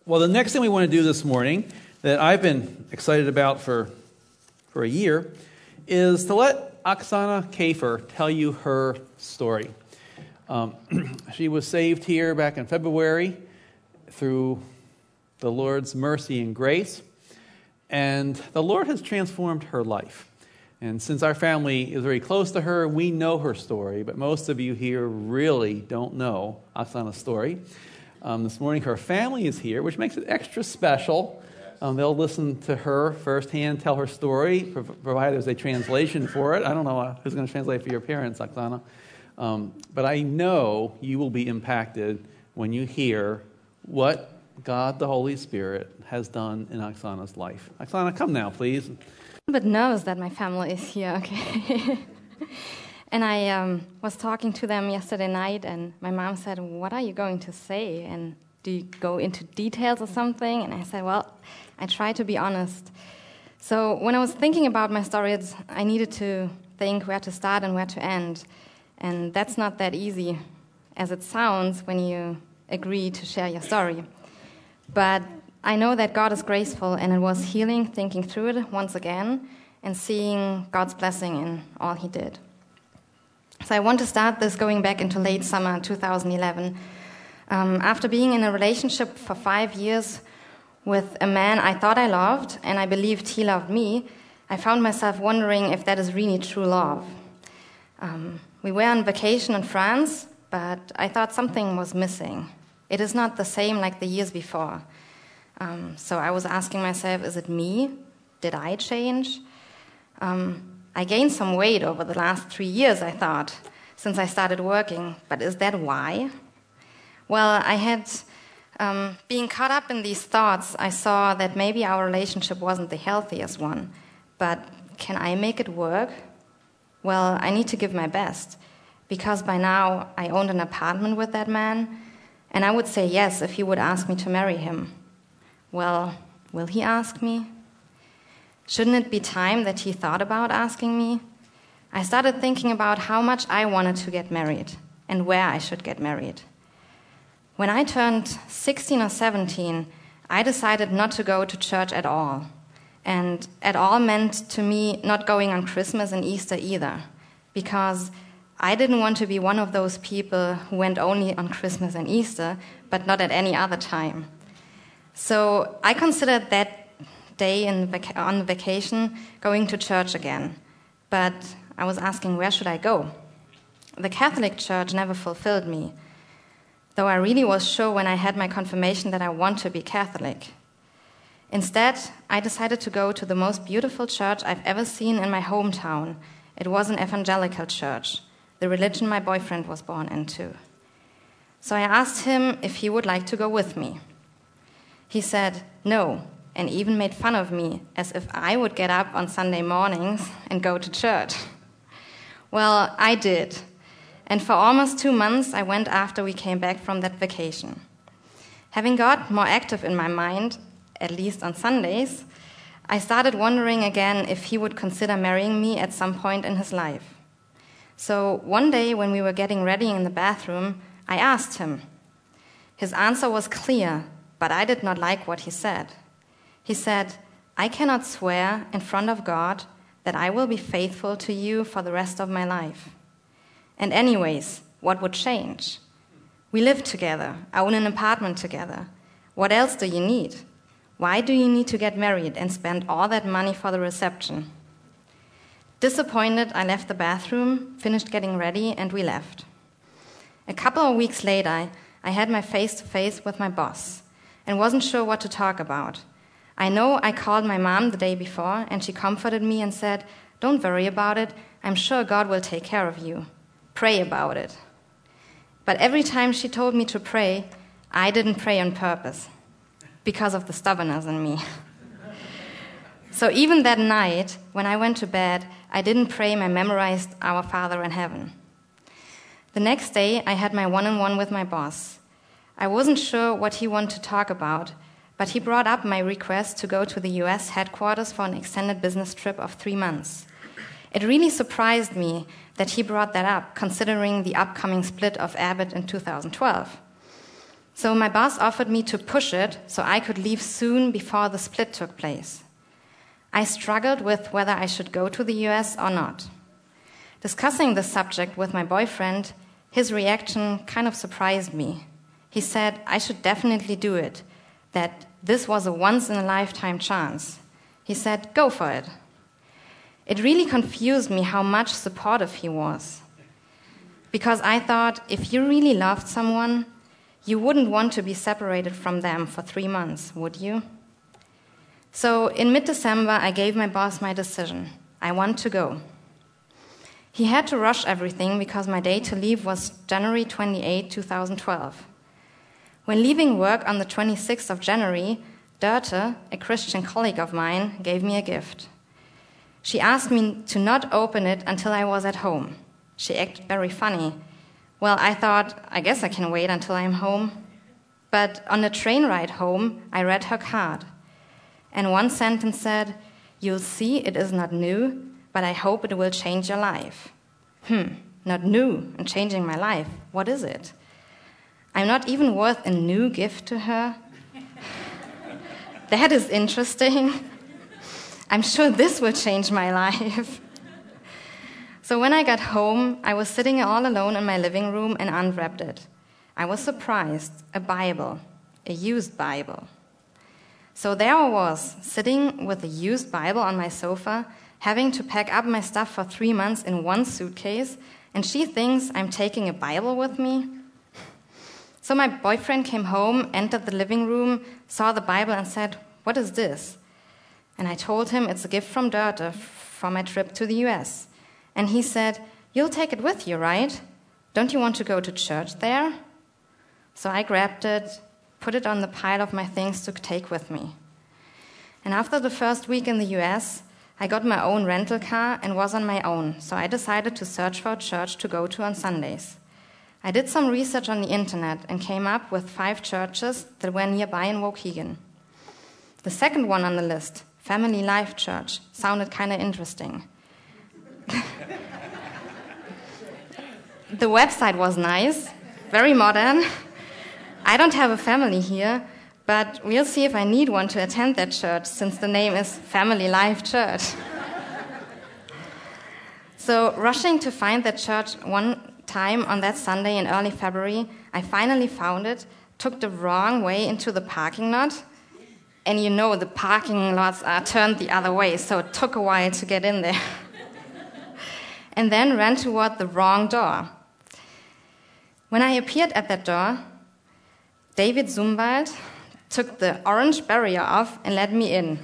Well, the next thing we want to do this morning that I've been excited about for a year is to let Oksana Kafer tell you her story. She was saved here back in February through the Lord's mercy and grace, and the Lord has transformed her life. And since our family is very close to her, we know her story, but most of you here really don't know Oksana's story. This morning her family is here, which makes it extra special. They'll listen to her firsthand tell her story, provided there's a translation for it. I don't know who's going to translate for your parents, Oksana. But I know you will be impacted when you hear what God, the Holy Spirit, has done in Oksana's life. Oksana, come now, please. I'm a bit nervous that my family is here, okay? And I was talking to them yesterday night, and my mom said, "What are you going to say? And do you go into details or something?" And I said, "Well, I try to be honest." So when I was thinking about my story, I needed to think where to start and where to end. And that's not that easy, as it sounds when you agree to share your story. But I know that God is graceful, and it was healing thinking through it once again and seeing God's blessing in all He did. So I want to start this going back into late summer 2011. After being in a relationship for 5 years with a man I thought I loved, and I believed he loved me, I found myself wondering if that is really true love. We were on vacation in France, but I thought something was missing. It is not the same like the years before. So I was asking myself, is it me? Did I change? I gained some weight over the last 3 years, I thought, since I started working. But is that why? Well, I had, being caught up in these thoughts, I saw that maybe our relationship wasn't the healthiest one. But can I make it work? Well, I need to give my best, because by now I owned an apartment with that man, and I would say yes if he would ask me to marry him. Well, will he ask me? Shouldn't it be time that he thought about asking me? I started thinking about how much I wanted to get married and where I should get married. When I turned 16 or 17, I decided not to go to church at all. And at all meant to me not going on Christmas and Easter either, because I didn't want to be one of those people who went only on Christmas and Easter, but not at any other time. So I considered that day on vacation going to church again, but I was asking, where should I go? The Catholic Church never fulfilled me, though I really was sure when I had my confirmation that I want to be Catholic. Instead, I decided to go to the most beautiful church I've ever seen in my hometown. It was an evangelical church, the religion my boyfriend was born into. So I asked him if he would like to go with me. He said no, and even made fun of me, as if I would get up on Sunday mornings and go to church. Well, I did. And for almost 2 months, I went after we came back from that vacation. Having got more active in my mind, at least on Sundays, I started wondering again if he would consider marrying me at some point in his life. So one day when we were getting ready in the bathroom, I asked him. His answer was clear, but I did not like what he said. He said, "I cannot swear in front of God that I will be faithful to you for the rest of my life. And anyways, what would change? We live together, own an apartment together. What else do you need? Why do you need to get married and spend all that money for the reception?" Disappointed, I left the bathroom, finished getting ready, and we left. A couple of weeks later, I had my face-to-face with my boss and wasn't sure what to talk about. I know I called my mom the day before, and she comforted me and said, "Don't worry about it. I'm sure God will take care of you. Pray about it." But every time she told me to pray, I didn't pray on purpose because of the stubbornness in me. So even that night, when I went to bed, I didn't pray my memorized Our Father in Heaven. The next day, I had my one-on-one with my boss. I wasn't sure what he wanted to talk about, but he brought up my request to go to the US headquarters for an extended business trip of 3 months. It really surprised me that he brought that up, considering the upcoming split of Abbott in 2012. So my boss offered me to push it so I could leave soon before the split took place. I struggled with whether I should go to the US or not. Discussing this subject with my boyfriend, his reaction kind of surprised me. He said I should definitely do it, that this was a once-in-a-lifetime chance. He said, go for it. It really confused me how much supportive he was. Because I thought, if you really loved someone, you wouldn't want to be separated from them for 3 months, would you? So in mid-December, I gave my boss my decision. I want to go. He had to rush everything because my day to leave was January 28, 2012. When leaving work on the 26th of January, Dörte, a Christian colleague of mine, gave me a gift. She asked me to not open it until I was at home. She acted very funny. Well, I thought, I guess I can wait until I'm home. But on the train ride home, I read her card. And one sentence said, "You'll see it is not new, but I hope it will change your life." Not new and changing my life. What is it? I'm not even worth a new gift to her. That is interesting. I'm sure this will change my life. So when I got home, I was sitting all alone in my living room and unwrapped it. I was surprised. A Bible, a used Bible. So there I was, sitting with a used Bible on my sofa, having to pack up my stuff for 3 months in one suitcase, and she thinks I'm taking a Bible with me? So my boyfriend came home, entered the living room, saw the Bible and said, "What is this?" And I told him it's a gift from Dörte for my trip to the US. And he said, "You'll take it with you, right? Don't you want to go to church there?" So I grabbed it, put it on the pile of my things to take with me. And after the first week in the US, I got my own rental car and was on my own, so I decided to search for a church to go to on Sundays. I did some research on the internet and came up with 5 churches that were nearby in Waukegan. The second one on the list, Family Life Church, sounded kind of interesting. The website was nice, very modern. I don't have a family here, but we'll see if I need one to attend that church, since the name is Family Life Church. So, rushing to find that church one time on that Sunday in early February, I finally found it, took the wrong way into the parking lot, and you know the parking lots are turned the other way, so it took a while to get in there. And then ran toward the wrong door. When I appeared at that door, David Zumwald took the orange barrier off and let me in.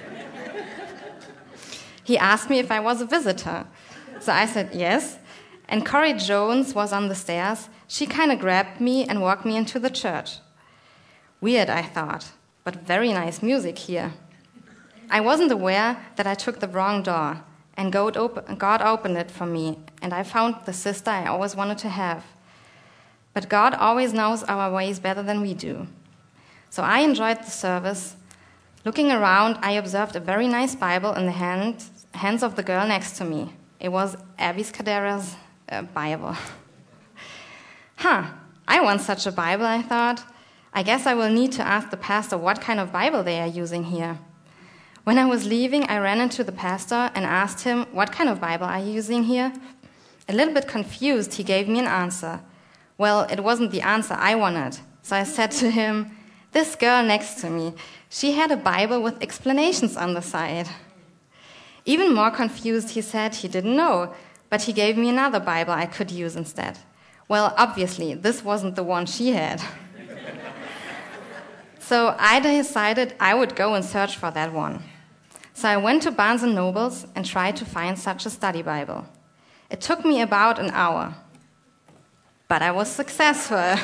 He asked me if I was a visitor. So I said yes. And Corrie Jones was on the stairs. She kind of grabbed me and walked me into the church. Weird, I thought, but very nice music here. I wasn't aware that I took the wrong door, and God opened it for me, and I found the sister I always wanted to have. But God always knows our ways better than we do. So I enjoyed the service. Looking around, I observed a very nice Bible in the hands of the girl next to me. It was Abby Scadera's Bible. I want such a Bible, I thought. I guess I will need to ask the pastor what kind of Bible they are using here. When I was leaving, I ran into the pastor and asked him, "What kind of Bible are you using here?" A little bit confused, he gave me an answer. Well, it wasn't the answer I wanted. So I said to him, "This girl next to me, she had a Bible with explanations on the side." Even more confused, he said he didn't know, but he gave me another Bible I could use instead. Well, obviously, this wasn't the one she had. So I decided I would go and search for that one. So I went to Barnes & Noble's and tried to find such a study Bible. It took me about an hour, but I was successful.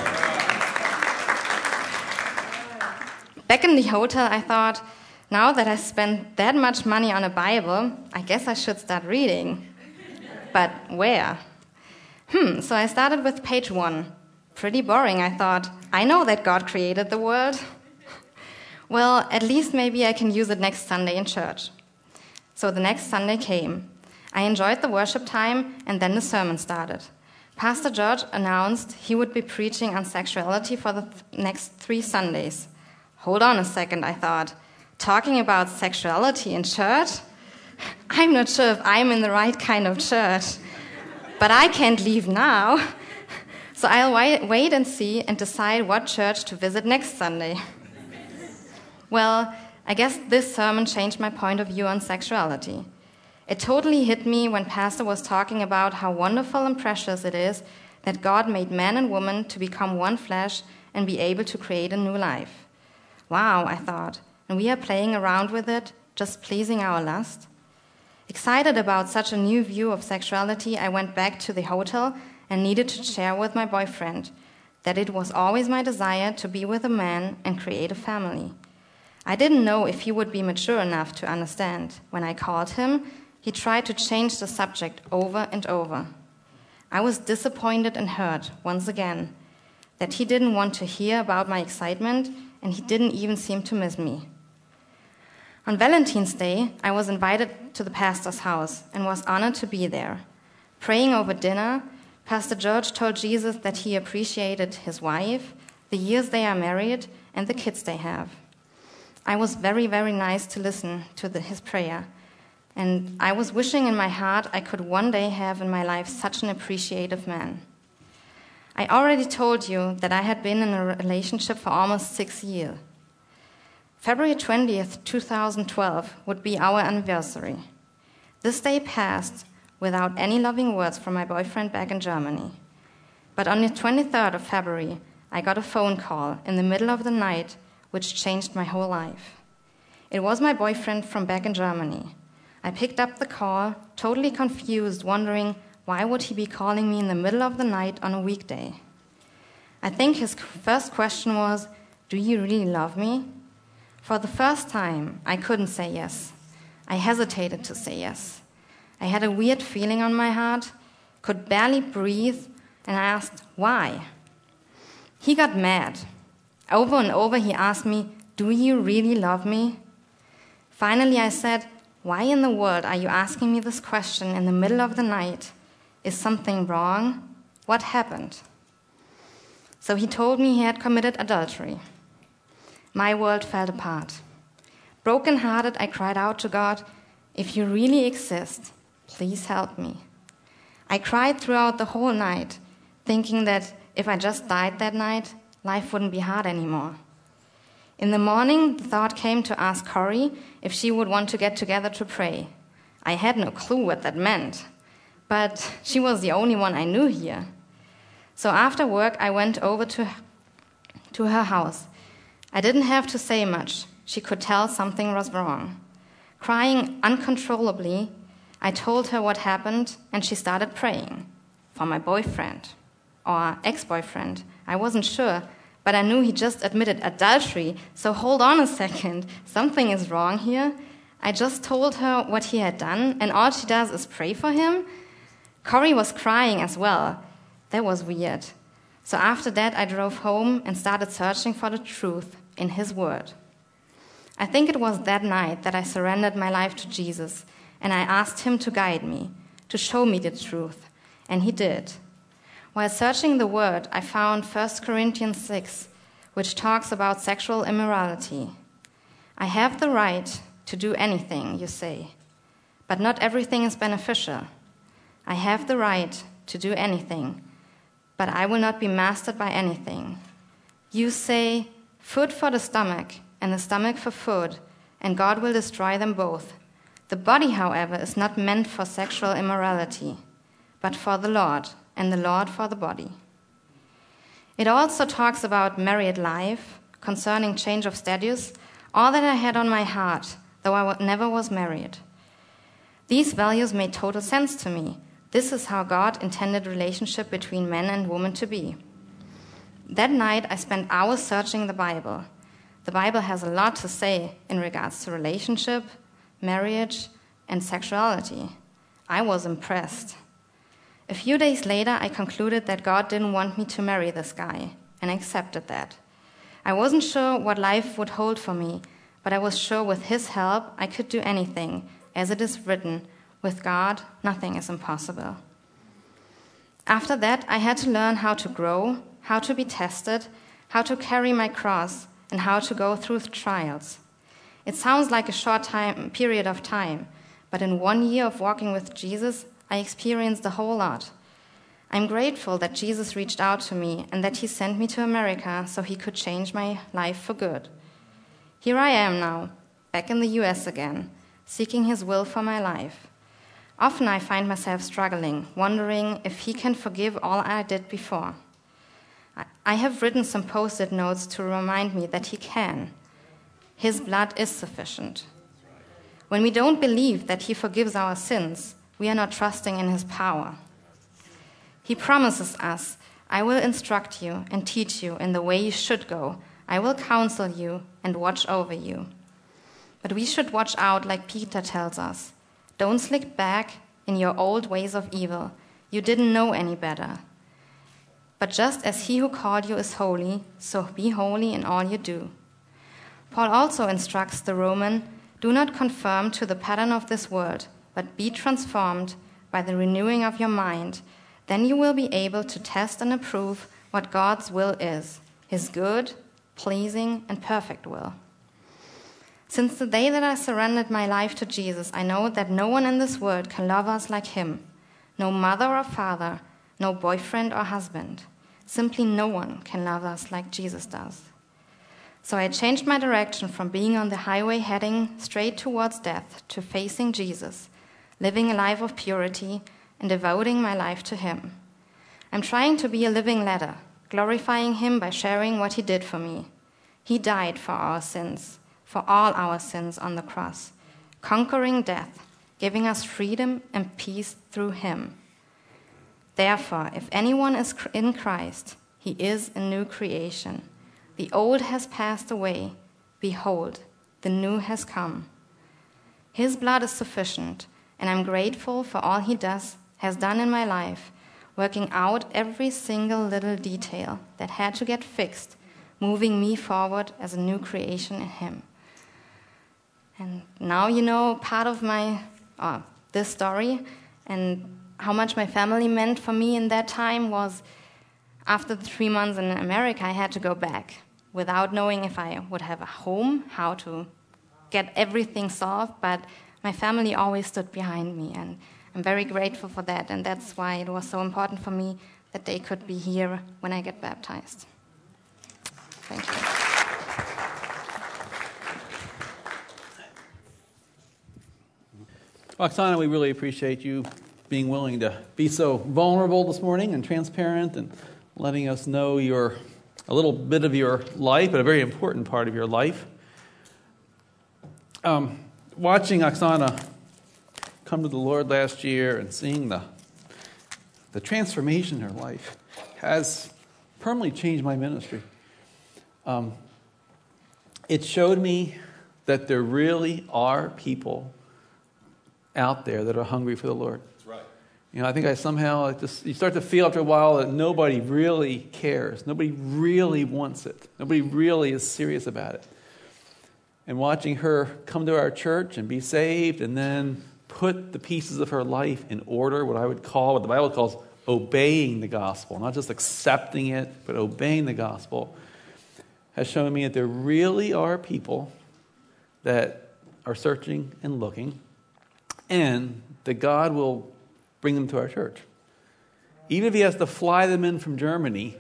Back in the hotel, I thought, now that I spent that much money on a Bible, I guess I should start reading. But where? So I started with page 1. Pretty boring, I thought. I know that God created the world. Well, at least maybe I can use it next Sunday in church. So the next Sunday came. I enjoyed the worship time, and then the sermon started. Pastor George announced he would be preaching on sexuality for the next 3 Sundays. Hold on a second, I thought. Talking about sexuality in church? I'm not sure if I'm in the right kind of church. But I can't leave now. So I'll wait and see and decide what church to visit next Sunday. Well, I guess this sermon changed my point of view on sexuality. It totally hit me when Pastor was talking about how wonderful and precious it is that God made man and woman to become one flesh and be able to create a new life. Wow, I thought, and we are playing around with it, just pleasing our lust? Excited about such a new view of sexuality, I went back to the hotel and needed to share with my boyfriend that it was always my desire to be with a man and create a family. I didn't know if he would be mature enough to understand. When I called him, he tried to change the subject over and over. I was disappointed and hurt once again that he didn't want to hear about my excitement, and he didn't even seem to miss me. On Valentine's Day, I was invited to the pastor's house and was honored to be there. Praying over dinner, Pastor George told Jesus that he appreciated his wife, the years they are married, and the kids they have. I was very, very nice to listen to his prayer, and I was wishing in my heart I could one day have in my life such an appreciative man. I already told you that I had been in a relationship for almost 6 years. February 20th, 2012 would be our anniversary. This day passed without any loving words from my boyfriend back in Germany. But on the 23rd of February, I got a phone call in the middle of the night which changed my whole life. It was my boyfriend from back in Germany. I picked up the call, totally confused, wondering why would he be calling me in the middle of the night on a weekday. I think his first question was, "Do you really love me?" For the first time, I couldn't say yes. I hesitated to say yes. I had a weird feeling on my heart, could barely breathe, and I asked, why? He got mad. Over and over he asked me, "Do you really love me?" Finally I said, "Why in the world are you asking me this question in the middle of the night? Is something wrong? What happened?" So he told me he had committed adultery. My world fell apart. Broken-hearted, I cried out to God, "If you really exist, please help me." I cried throughout the whole night, thinking that if I just died that night, life wouldn't be hard anymore. In the morning, the thought came to ask Corrie if she would want to get together to pray. I had no clue what that meant, but she was the only one I knew here. So after work, I went over to her house. I didn't have to say much. She could tell something was wrong. Crying uncontrollably, I told her what happened, and she started praying for my boyfriend or ex-boyfriend. I wasn't sure, but I knew he just admitted adultery, so hold on a second. Something is wrong here. I just told her what he had done, and all she does is pray for him? Corrie was crying as well. That was weird. So after that, I drove home and started searching for the truth in his word. I think it was that night that I surrendered my life to Jesus, and I asked him to guide me, to show me the truth, and he did. While searching the word, I found 1 Corinthians 6, which talks about sexual immorality. I have the right to do anything, you say, but not everything is beneficial. I have the right to do anything, but I will not be mastered by anything. You say, food for the stomach and the stomach for food, and God will destroy them both. The body, however, is not meant for sexual immorality, but for the Lord, and the Lord for the body. It also talks about married life, concerning change of status, all that I had on my heart, though I never was married. These values made total sense to me. This is how God intended relationship between man and woman to be. That night, I spent hours searching the Bible. The Bible has a lot to say in regards to relationship, marriage, and sexuality. I was impressed. A few days later, I concluded that God didn't want me to marry this guy, and I accepted that. I wasn't sure what life would hold for me, but I was sure with his help, I could do anything. As it is written, with God, nothing is impossible. After that, I had to learn how to grow, how to be tested, how to carry my cross, and how to go through trials. It sounds like a short period of time, but in 1 year of walking with Jesus, I experienced a whole lot. I'm grateful that Jesus reached out to me and that he sent me to America so he could change my life for good. Here I am now, back in the US again, seeking his will for my life. Often I find myself struggling, wondering if he can forgive all I did before. I have written some post-it notes to remind me that he can. His blood is sufficient. When we don't believe that he forgives our sins, we are not trusting in his power. He promises us, I will instruct you and teach you in the way you should go. I will counsel you and watch over you. But we should watch out like Peter tells us. Don't slip back in your old ways of evil. You didn't know any better. But just as he who called you is holy, so be holy in all you do. Paul also instructs the Roman, do not conform to the pattern of this world, but be transformed by the renewing of your mind. Then you will be able to test and approve what God's will is, his good, pleasing, and perfect will. Since the day that I surrendered my life to Jesus, I know that no one in this world can love us like him. No mother or father, no boyfriend or husband. Simply no one can love us like Jesus does. So I changed my direction from being on the highway heading straight towards death to facing Jesus, living a life of purity and devoting my life to him. I'm trying to be a living letter, glorifying him by sharing what he did for me. He died for our sins, for all our sins on the cross, conquering death, giving us freedom and peace through him. Therefore, if anyone is in Christ, he is a new creation. The old has passed away. Behold, the new has come. His blood is sufficient, and I'm grateful for all he has done in my life, working out every single little detail that had to get fixed, moving me forward as a new creation in him. And now you know part of this story, and how much my family meant for me in that time was after the 3 months in America, I had to go back without knowing if I would have a home, how to get everything solved, but my family always stood behind me, and I'm very grateful for that, and that's why it was so important for me that they could be here when I get baptized. Thank you. Oksana, we really appreciate you being willing to be so vulnerable this morning and transparent and letting us know a little bit of your life, but a very important part of your life. Watching Oksana come to the Lord last year and seeing the transformation in her life has permanently changed my ministry. It showed me that there really are people out there that are hungry for the Lord. That's right. I think you start to feel after a while that nobody really cares. Nobody really wants it. Nobody really is serious about it. And watching her come to our church and be saved and then put the pieces of her life in order, what the Bible calls obeying the gospel, not just accepting it, but obeying the gospel, has shown me that there really are people that are searching and looking, and that God will bring them to our church. Even if he has to fly them in from Germany,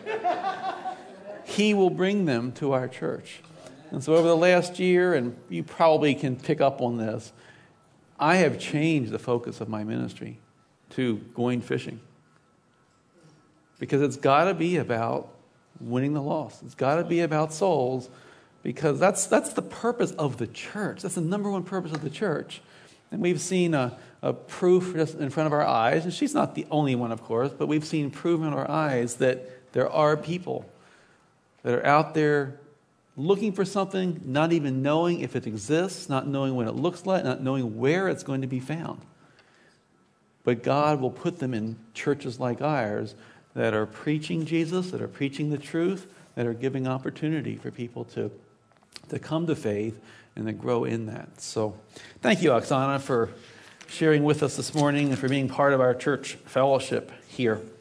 he will bring them to our church. And so over the last year, and you probably can pick up on this, I have changed the focus of my ministry to going fishing. Because it's got to be about winning the lost. It's got to be about souls, because that's the purpose of the church. That's the number one purpose of the church. And we've seen a proof just in front of our eyes, and she's not the only one, of course, but we've seen proof in our eyes that there are people that are out there looking for something, not even knowing if it exists, not knowing what it looks like, not knowing where it's going to be found. But God will put them in churches like ours that are preaching Jesus, that are preaching the truth, that are giving opportunity for people to come to faith and to grow in that. So thank you, Oksana, for sharing with us this morning and for being part of our church fellowship here.